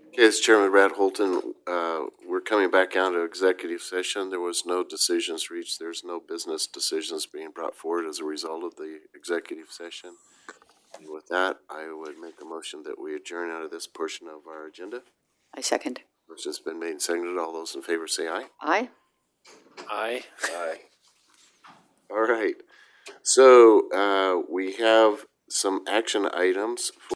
Okay, as Chairman Brad Holton, we're coming back out of executive session. There was no decisions reached. There's no business decisions being brought forward as a result of the executive session. And with that, I would make a motion that we adjourn out of this portion of our agenda. I second. Motion's been made and seconded. All those in favor say aye. Aye. Aye. Aye. All right. So we have some action items